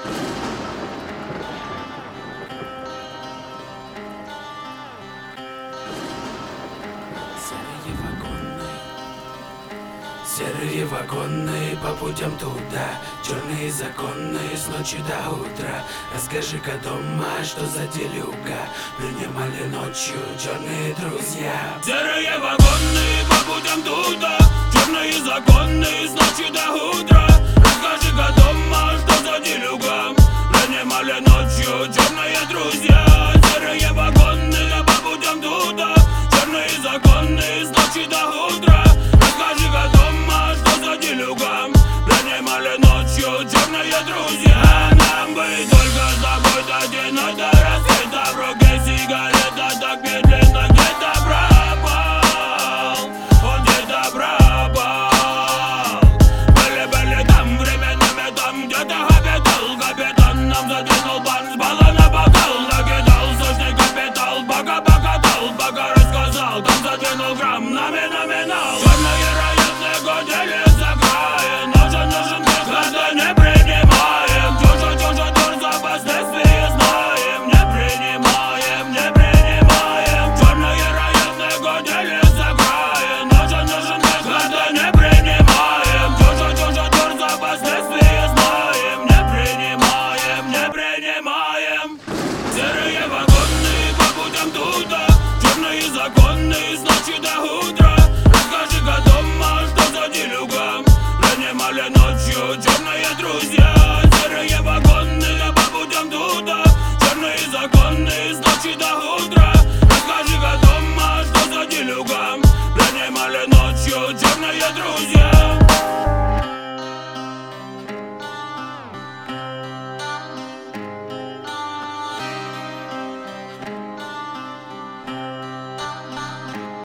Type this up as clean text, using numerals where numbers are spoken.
Серые вагоны по путям туда, черные законы с ночи до утра. Расскажи-ка дома, что за делюга принимали ночью черные друзья. Серые вагоны по путям туда, черные законы с ночи до утра. Расскажи-ка дома, что за делюга принимали ночью черные друзья. Серые вагоны по путям туда, черные законы с ночи до утра. Расскажи-ка дома, что за делюга принимали ночью черные друзья. Нам бы только с тобой до темноты рассвета, в руке сигарета, так медленно.